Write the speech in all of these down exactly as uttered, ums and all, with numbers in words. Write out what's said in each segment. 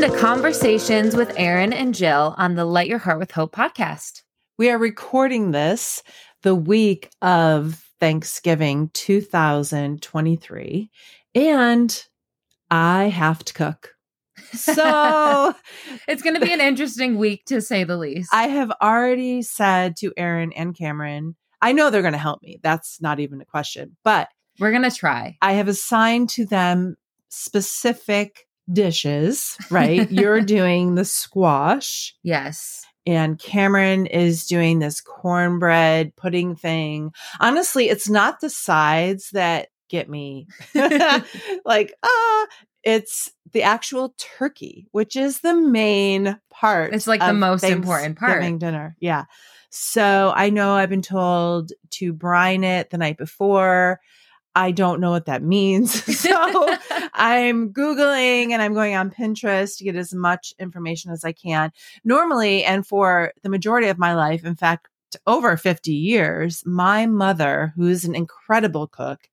Welcome to Conversations with Erin and Jill on the Light Your Heart with Hope podcast. We are recording this the week of Thanksgiving two thousand twenty-three, and I have to cook. So it's going to be an interesting week, to say the least. I have already said to Erin and Cameron, I know they're going to help me. That's not even a question, but we're going to try. I have assigned to them specific dishes, right? You're doing the squash. Yes. And Cameron is doing this cornbread pudding thing. Honestly, it's not the sides that get me. Like, ah, it's the actual turkey, which is the main part. It's like the most important part. Thanksgiving dinner. Yeah. So I know I've been told to brine it the night before. I don't know what that means. So I'm Googling and I'm going on Pinterest to get as much information as I can. Normally, and for the majority of my life, in fact, over fifty years, my mother, who's an incredible cook,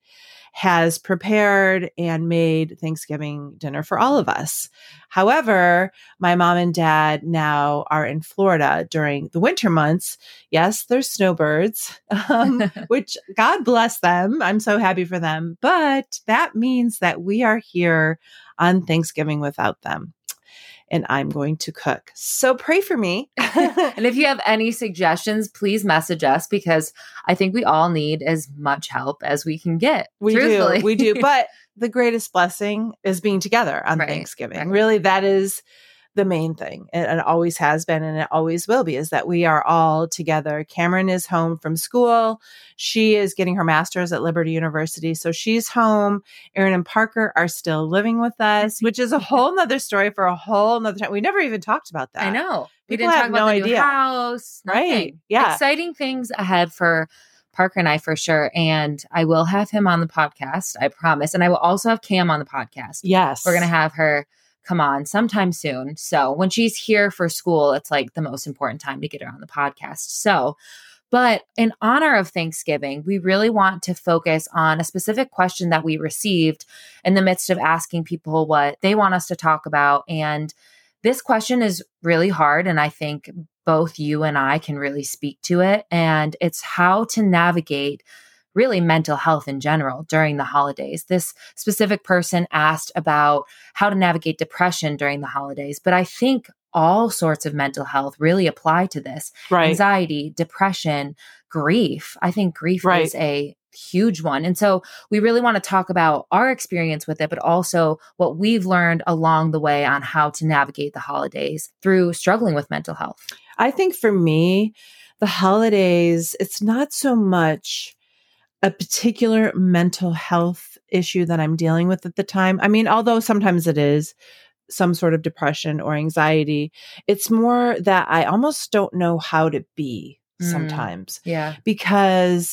has prepared and made Thanksgiving dinner for all of us. However, my mom and dad now are in Florida during the winter months. Yes, they're snowbirds, um, which God bless them. I'm so happy for them. But that means that we are here on Thanksgiving without them. And I'm going to cook. So pray for me. And if you have any suggestions, please message us, because I think we all need as much help as we can get. We truthfully. do. We do. But the greatest blessing is being together on right, Thanksgiving. Right. Really, that is the main thing. It, it always has been, and it always will be, is that we are all together. Cameron is home from school. She is getting her master's at Liberty University. So she's home. Erin and Parker are still living with us, which is a whole nother story for a whole nother time. We never even talked about that. I know. We People didn't have talk about no the idea. new house. Nothing. Right. Yeah. Exciting things ahead for Parker and I, for sure. And I will have him on the podcast, I promise. And I will also have Cam on the podcast. Yes. We're going to have her come on sometime soon. So when she's here for school, it's like the most important time to get her on the podcast. So, but in honor of Thanksgiving, we really want to focus on a specific question that we received in the midst of asking people what they want us to talk about. And this question is really hard, and I think both you and I can really speak to it. And it's how to navigate really mental health in general during the holidays. This specific person asked about how to navigate depression during the holidays, but I think all sorts of mental health really apply to this. Right. Anxiety, depression, grief. I think grief Right. is a huge one. And so we really want to talk about our experience with it, but also what we've learned along the way on how to navigate the holidays through struggling with mental health. I think for me, the holidays, it's not so much a particular mental health issue that I'm dealing with at the time. I mean, although sometimes it is some sort of depression or anxiety, it's more that I almost don't know how to be sometimes. Mm, yeah. Because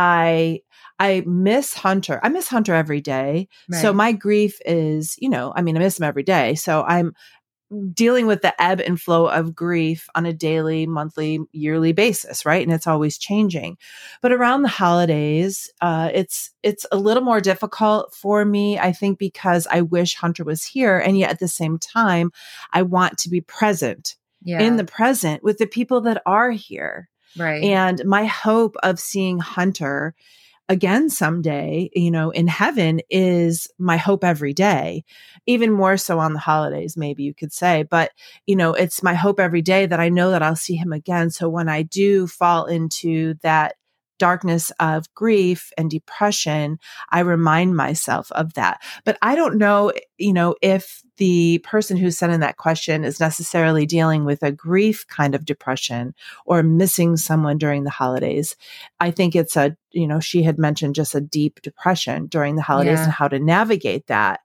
I I miss Hunter. I miss Hunter every day. Right. So my grief is, you know, I mean, I miss him every day. So I'm dealing with the ebb and flow of grief on a daily, monthly, yearly basis, right? And it's always changing. But around the holidays, uh, it's it's a little more difficult for me, I think, because I wish Hunter was here. And yet at the same time, I want to be present Yeah. in the present with the people that are here. Right. And my hope of seeing Hunter again someday, you know, in heaven is my hope every day, even more so on the holidays, maybe you could say. But, you know, it's my hope every day that I know that I'll see him again. So when I do fall into that darkness of grief and depression, I remind myself of that. But I don't know, you know, if the person who sent in that question is necessarily dealing with a grief kind of depression or missing someone during the holidays. I think it's a, you know, she had mentioned just a deep depression during the holidays Yeah. and how to navigate that.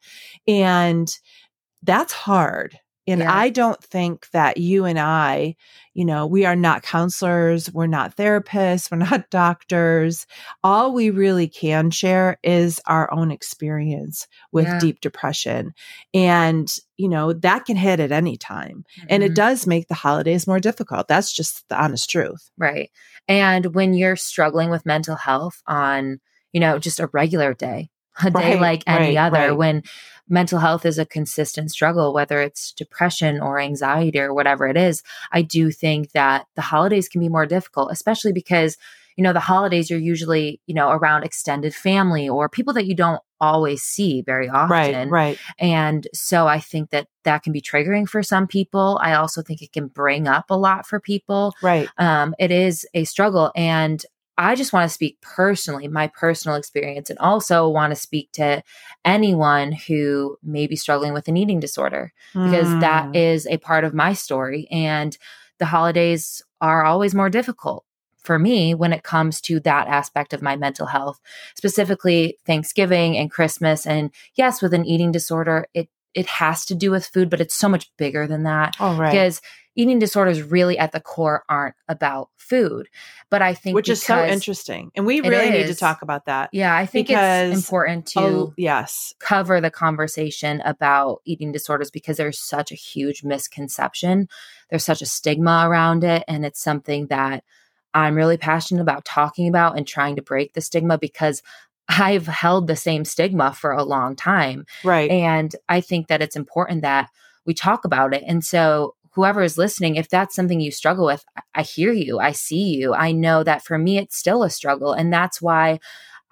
And that's hard. And Yeah. I don't think that you and I, you know, we are not counselors. We're not therapists. We're not doctors. All we really can share is our own experience with Yeah. deep depression. And, you know, that can hit at any time. And it Mhm. does make the holidays more difficult. That's just the honest truth. Right. And when you're struggling with mental health on, you know, just a regular day, a day Right, like any right, other right. when mental health is a consistent struggle, whether it's depression or anxiety or whatever it is. I do think that the holidays can be more difficult, especially because, you know, the holidays are usually, you know, around extended family or people that you don't always see very Right, often. right, And so I think that that can be triggering for some people. I also think it can bring up a lot for people. right. Um, it is a struggle. And I just want to speak personally, my personal experience, and also want to speak to anyone who may be struggling with an eating disorder, because that Mm, is a part of my story. And the holidays are always more difficult for me when it comes to that aspect of my mental health, specifically Thanksgiving and Christmas. And yes, with an eating disorder, it it has to do with food, but it's so much bigger than that, all right. because eating disorders really at the core aren't about food. But I think Which is so because interesting. And we it really need to is, talk about that yeah, I think it's because, important oh, to yes. cover the conversation about eating disorders because there's such a huge misconception. There's such a stigma around it. And it's something that I'm really passionate about talking about and trying to break the stigma, because I've held the same stigma for a long time. Right. And I think that it's important that we talk about it. And so whoever is listening, if that's something you struggle with, I- I hear you. I see you. I know that for me, it's still a struggle. And that's why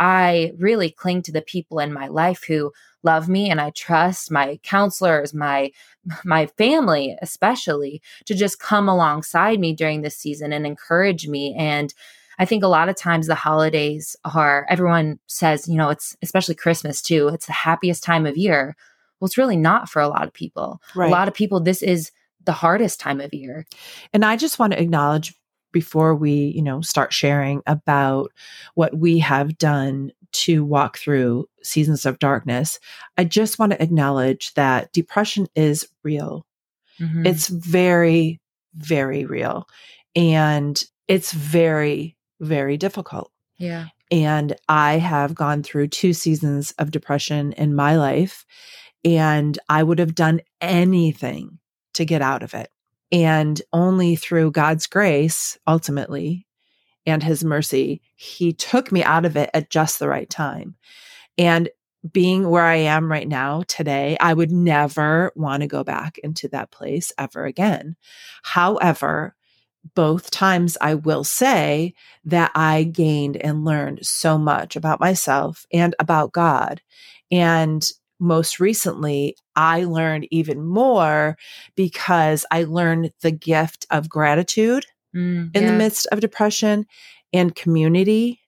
I really cling to the people in my life who love me and I trust, my counselors, my my family especially, to just come alongside me during this season and encourage me. And I think a lot of times the holidays are, everyone says, you know, it's especially Christmas too, it's the happiest time of year. Well, it's really not for a lot of people. A Right. lot of people, this is the hardest time of year. And I just want to acknowledge before we, you know, start sharing about what we have done to walk through seasons of darkness, I just want to acknowledge that depression is real. Mhm. It's very, very real. And it's very, very difficult. Yeah. And I have gone through two seasons of depression in my life, and I would have done anything to get out of it. And only through God's grace, ultimately, and his mercy, he took me out of it at just the right time. And being where I am right now today, I would never want to go back into that place ever again. However, both times I will say that I gained and learned so much about myself and about God. And most recently, I learned even more because I learned the gift of gratitude Mm, in the yeah. midst of depression and community.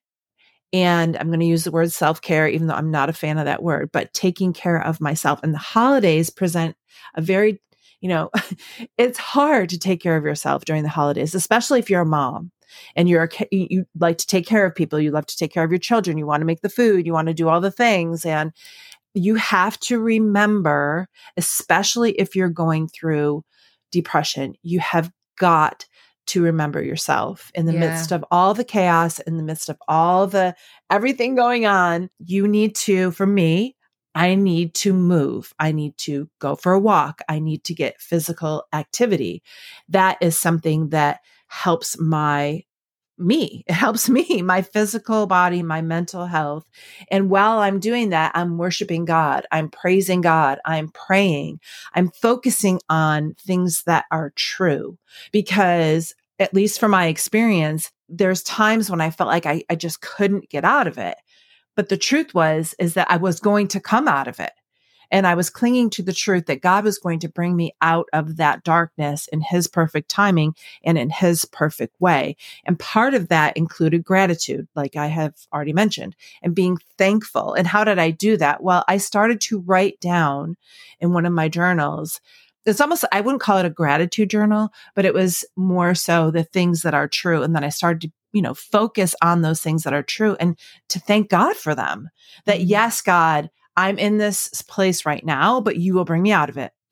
And I'm going to use the word self-care, even though I'm not a fan of that word, but taking care of myself. And the holidays present a very, you know, it's hard to take care of yourself during the holidays, especially if you're a mom and you're, a, you, you like to take care of people. You love to take care of your children. You want to make the food. You want to do all the things. And you have to remember, especially if you're going through depression, you have got to remember yourself in the Yeah. midst of all the chaos, in the midst of all the everything going on. You need to, for me, I need to move. I need to go for a walk. I need to get physical activity. That is something that helps my me. It helps me, my physical body, my mental health. And while I'm doing that, I'm worshiping God. I'm praising God. I'm praying. I'm focusing on things that are true because at least from my experience, there's times when I felt like I, I just couldn't get out of it. But the truth was, is that I was going to come out of it. And I was clinging to the truth that God was going to bring me out of that darkness in his perfect timing and in his perfect way. And part of that included gratitude, like I have already mentioned, and being thankful. And how did I do that? Well, I started to write down in one of my journals. It's almost, I wouldn't call it a gratitude journal, but it was more so the things that are true. And then I started to, you know, focus on those things that are true and to thank God for them. That yes, God, I'm in this place right now, but you will bring me out of it.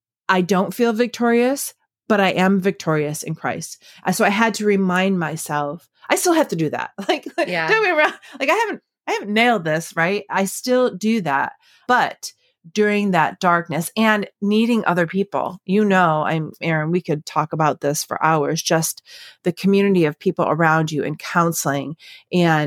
I don't feel victorious, but I am victorious in Christ. So I had to remind myself, I still have to do that. Like, Yeah. don't get me wrong. Like I haven't, I haven't nailed this, right? I still do that. But during that darkness and needing other people, you know, I'm Erin, we could talk about this for hours, just the community of people around you and counseling and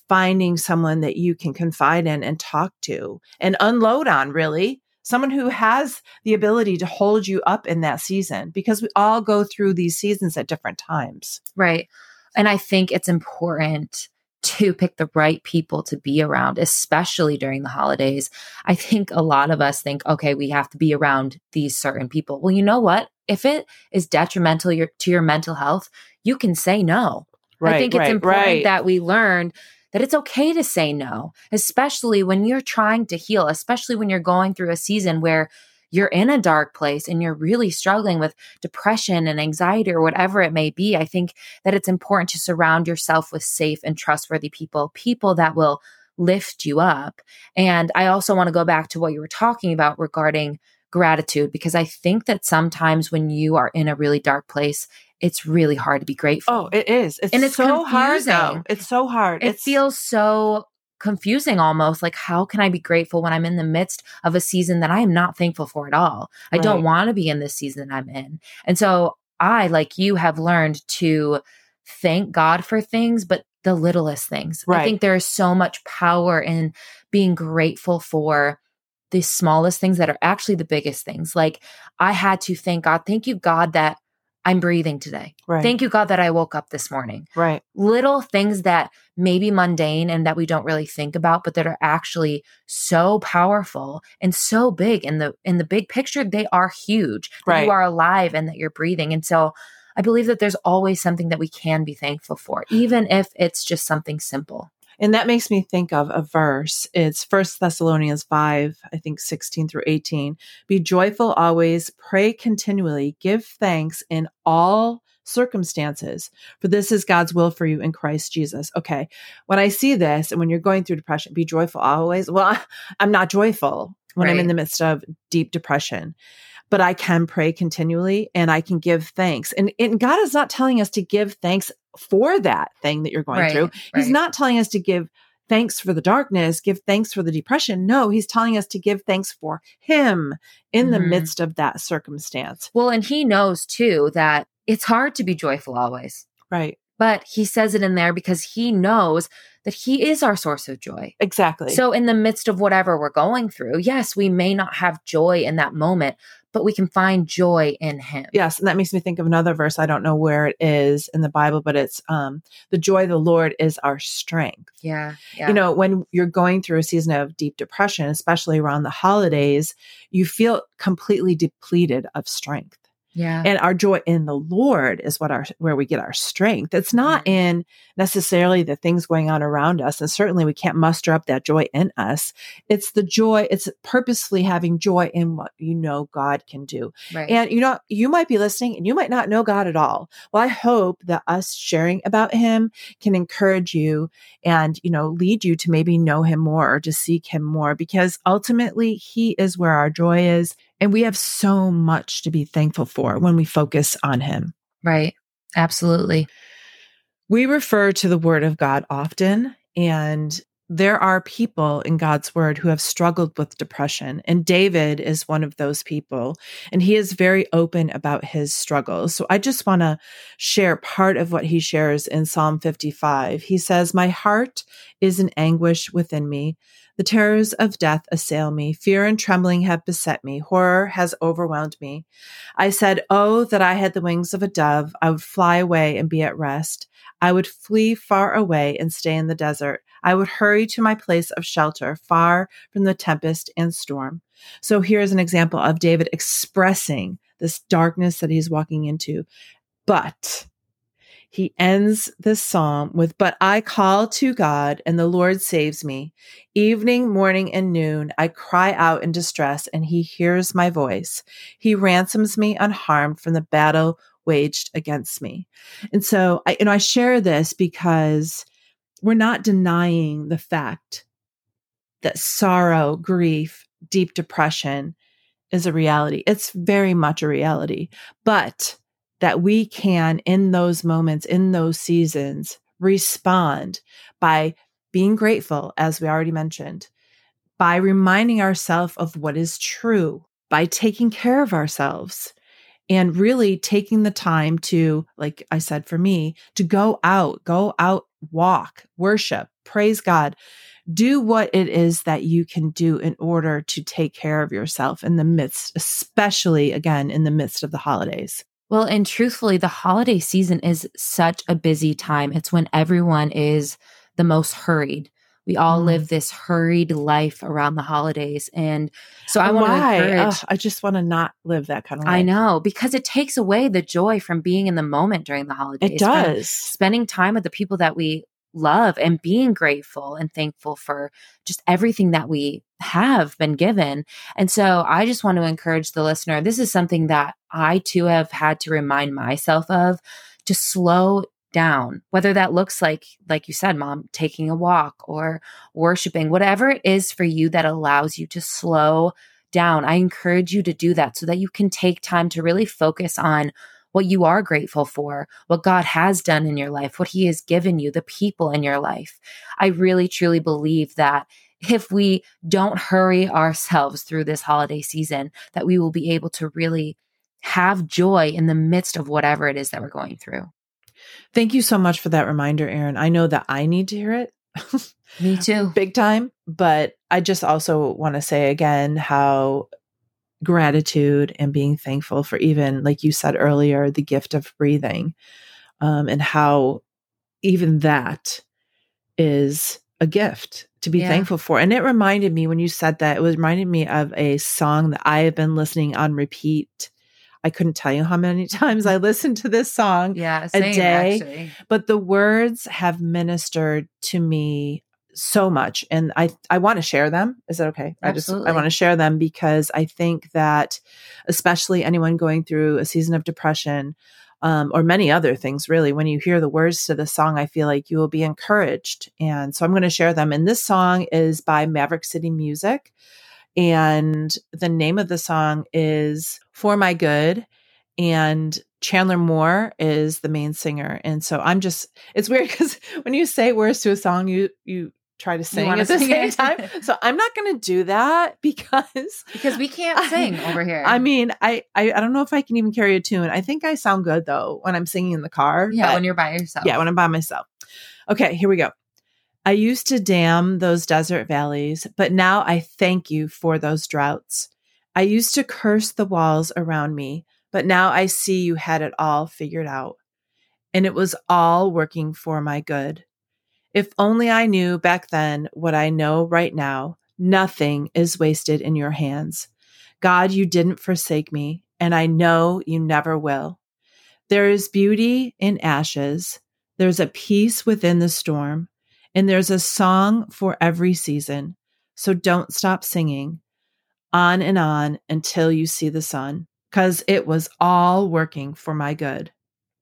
finding someone that you can confide in and talk to and unload on, really. Someone who has the ability to hold you up in that season, because we all go through these seasons at different times. Right. And I think it's important to pick the right people to be around, especially during the holidays. I think a lot of us think, okay, we have to be around these certain people. Well, you know what? If it is detrimental your, to your mental health, you can say no. Right, I think it's right, important right. that we learned that it's okay to say no, especially when you're trying to heal, especially when you're going through a season where you're in a dark place and you're really struggling with depression and anxiety or whatever it may be. I think that it's important to surround yourself with safe and trustworthy people, people that will lift you up. And I also want to go back to what you were talking about regarding gratitude, because I think that sometimes when you are in a really dark place, it's really hard to be grateful. Oh, it is. It's, and it's so confusing. hard though. It's so hard. It it's, feels so confusing almost. Like, how can I be grateful when I'm in the midst of a season that I am not thankful for at all? I Right. don't want to be in this season I'm in. And so I, like you, have learned to thank God for things, but the littlest things. Right. I think there is so much power in being grateful for the smallest things that are actually the biggest things. Like, I had to thank God. Thank you, God, that I'm breathing today. Right. Thank you, God, that I woke up this morning. Right. Little things that may be mundane and that we don't really think about, but that are actually so powerful and so big in the in the big picture. They are huge. That Right. you are alive and that you're breathing. And so I believe that there's always something that we can be thankful for, even if it's just something simple. And that makes me think of a verse. It's First Thessalonians five, I think sixteen through eighteen. Be joyful always, pray continually, give thanks in all circumstances, for this is God's will for you in Christ Jesus. Okay. When I see this, and when you're going through depression, be joyful always. Well, I'm not joyful when Right. I'm in the midst of deep depression, but I can pray continually and I can give thanks. And, and God is not telling us to give thanks for that thing that you're going Right, through. He's right. not telling us to give thanks for the darkness, give thanks for the depression. No, he's telling us to give thanks for him in the Mhm. midst of that circumstance. Well, and he knows too that it's hard to be joyful always. Right. But he says it in there because he knows that he is our source of joy. Exactly. So in the midst of whatever we're going through, yes, we may not have joy in that moment, but we can find joy in him. Yes. And that makes me think of another verse. I don't know where it is in the Bible, but it's um, the joy of the Lord is our strength. Yeah, yeah. You know, when you're going through a season of deep depression, especially around the holidays, you feel completely depleted of strength. Yeah. And our joy in the Lord is what our, where we get our strength. It's not Mhm. in necessarily the things going on around us. And certainly we can't muster up that joy in us. It's the joy, it's purposefully having joy in what you know God can do. Right. And you know, you might be listening and you might not know God at all. Well, I hope that us sharing about him can encourage you and, you know, lead you to maybe know him more or to seek him more, because ultimately he is where our joy is. And we have so much to be thankful for when we focus on him. Right. Absolutely. We refer to the word of God often, and there are people in God's word who have struggled with depression. And David is one of those people, and he is very open about his struggles. So I just want to share part of what he shares in Psalm fifty-five. He says, "My heart is in anguish within me. The terrors of death assail me. Fear and trembling have beset me. Horror has overwhelmed me. I said, oh, that I had the wings of a dove. I would fly away and be at rest. I would flee far away and stay in the desert. I would hurry to my place of shelter, far from the tempest and storm." So here's an example of David expressing this darkness that he's walking into. But he ends this psalm with, "But I call to God and the Lord saves me. Evening, morning, and noon, I cry out in distress and he hears my voice. He ransoms me unharmed from the battle waged against me." And so I, you know, I share this because we're not denying the fact that sorrow, grief, deep depression is a reality. It's very much a reality, but that we can, in those moments, in those seasons, respond by being grateful, as we already mentioned, by reminding ourselves of what is true, by taking care of ourselves, and really taking the time to, like I said, for me, to go out, go out, walk, worship, praise God. Do what it is that you can do in order to take care of yourself in the midst, especially again, in the midst of the holidays. Well, and truthfully, the holiday season is such a busy time. It's when everyone is the most hurried. We all mm. live this hurried life around the holidays. And so I want to encourage. Ugh, I just want to not live that kind of life. I know, because it takes away the joy from being in the moment during the holidays. It does. Spending time with the people that we love and being grateful and thankful for just everything that we have been given. And so I just want to encourage the listener. This is something that I too have had to remind myself of, to slow down, whether that looks like, like you said, Mom, taking a walk or worshiping, whatever it is for you that allows you to slow down. I encourage you to do that so that you can take time to really focus on what you are grateful for, what God has done in your life, what He has given you, the people in your life. I really, truly believe that if we don't hurry ourselves through this holiday season, that we will be able to really have joy in the midst of whatever it is that we're going through. Thank you so much for that reminder, Erin. I know that I need to hear it. Me too. Big time. But I just also want to say again how gratitude and being thankful for, even like you said earlier, the gift of breathing, um, and how even that is a gift to be yeah. thankful for. And it reminded me when you said that, it was reminding me of a song that I have been listening on repeat. I couldn't tell you how many times I listened to this song yeah, same, a day, actually. But the words have ministered to me so much. And I, I want to share them. Is that okay? Absolutely. I just, I want to share them because I think that especially anyone going through a season of depression, um, or many other things, really, when you hear the words to the song, I feel like you will be encouraged. And so I'm going to share them. And this song is by Maverick City Music. And the name of the song is For My Good. And Chandler Moore is the main singer. And so I'm just, it's weird because when you say words to a song, you, you, try to sing at the sing same it. time. So I'm not going to do that because because we can't sing I, over here. I mean, I, I I don't know if I can even carry a tune. I think I sound good though when I'm singing in the car. Yeah, when you're by yourself. Yeah, when I'm by myself. Okay, here we go. I used to dam those desert valleys, but now I thank you for those droughts. I used to curse the walls around me, but now I see you had it all figured out. And it was all working for my good. If only I knew back then what I know right now, nothing is wasted in your hands. God, you didn't forsake me, and I know you never will. There is beauty in ashes. There's a peace within the storm, and there's a song for every season. So don't stop singing on and on until you see the sun, because it was all working for my good.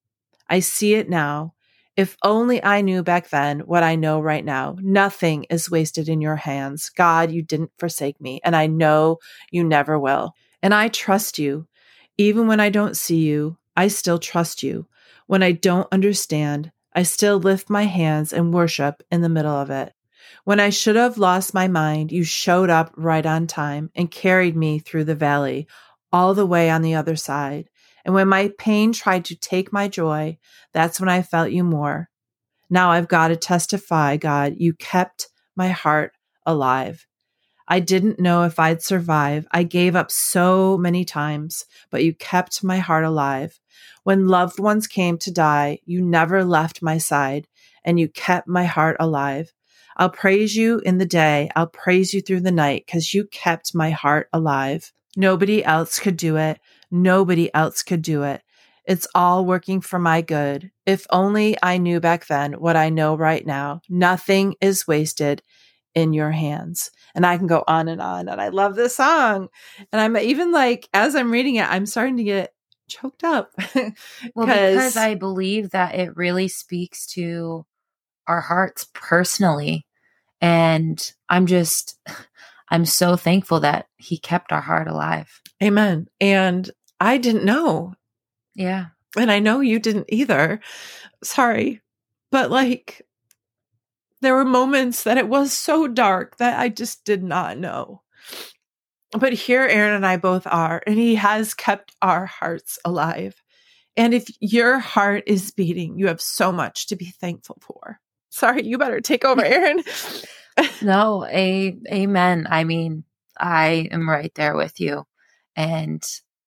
I see it now. If only I knew back then what I know right now. Nothing is wasted in your hands. God, you didn't forsake me, and I know you never will. And I trust you. Even when I don't see you, I still trust you. When I don't understand, I still lift my hands and worship in the middle of it. When I should have lost my mind, you showed up right on time and carried me through the valley, all the way on the other side. And when my pain tried to take my joy, that's when I felt you more. Now I've got to testify, God, you kept my heart alive. I didn't know if I'd survive. I gave up so many times, but you kept my heart alive. When loved ones came to die, you never left my side, and you kept my heart alive. I'll praise you in the day. I'll praise you through the night because you kept my heart alive. Nobody else could do it. Nobody else could do it. It's all working for my good. If only I knew back then what I know right now. Nothing is wasted in your hands. And I can go on and on. And I love this song. And I'm even like, as I'm reading it, I'm starting to get choked up. Well, because I believe that it really speaks to our hearts personally. And I'm just, I'm so thankful that he kept our heart alive. Amen. And I didn't know. Yeah. And I know you didn't either. Sorry. But like, there were moments that it was so dark that I just did not know. But here Erin and I both are, and he has kept our hearts alive. And if your heart is beating, you have so much to be thankful for. Sorry, you better take over, Erin. No, a amen. I mean, I am right there with you. And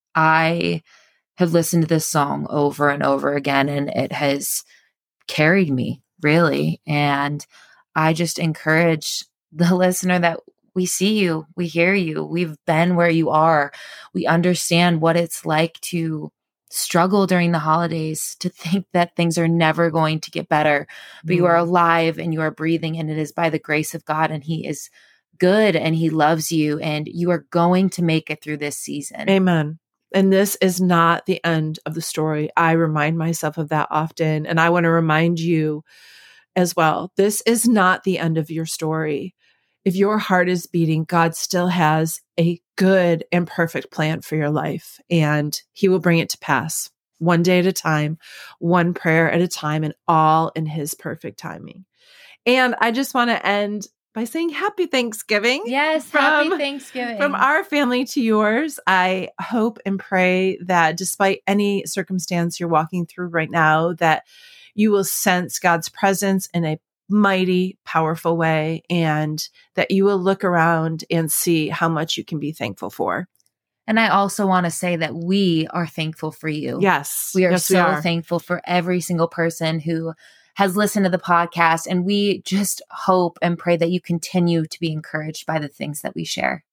I have listened to this song over and over again, and it has carried me, really. And I just encourage the listener that we see you, we hear you, we've been where you are. We understand what it's like to struggle during the holidays, to think that things are never going to get better, but mm. you are alive and you are breathing, and it is by the grace of God, and He is good and He loves you, and you are going to make it through this season. Amen. And this is not the end of the story. I remind myself of that often, and I want to remind you as well. This is not the end of your story. If your heart is beating, God still has a good and perfect plan for your life, and He will bring it to pass one day at a time, one prayer at a time, and all in His perfect timing. And I just want to end by saying happy Thanksgiving. Yes, from, happy Thanksgiving. From our family to yours. I hope and pray that despite any circumstance you're walking through right now, that you will sense God's presence in a mighty, powerful way, and that you will look around and see how much you can be thankful for. And I also want to say that we are thankful for you. Yes. We are yes, so we are. thankful for every single person who has listened to the podcast. And we just hope and pray that you continue to be encouraged by the things that we share.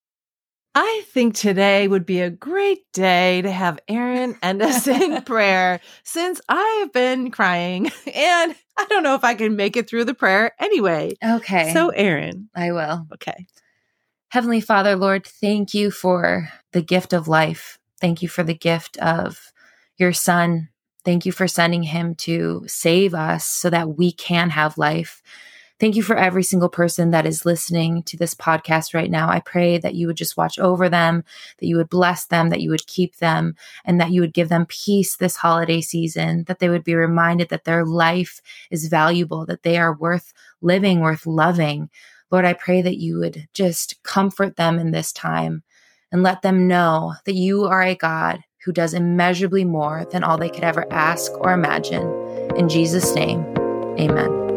I think today would be a great day to have Erin end us in prayer, since I have been crying and I don't know if I can make it through the prayer anyway. Okay. So Erin. I will. Okay. Heavenly Father, Lord, thank you for the gift of life. Thank you for the gift of your Son. Thank you for sending Him to save us so that we can have life. Thank you for every single person that is listening to this podcast right now. I pray that you would just watch over them, that you would bless them, that you would keep them, and that you would give them peace this holiday season, that they would be reminded that their life is valuable, that they are worth living, worth loving. Lord, I pray that you would just comfort them in this time and let them know that you are a God who does immeasurably more than all they could ever ask or imagine. In Jesus' name, amen.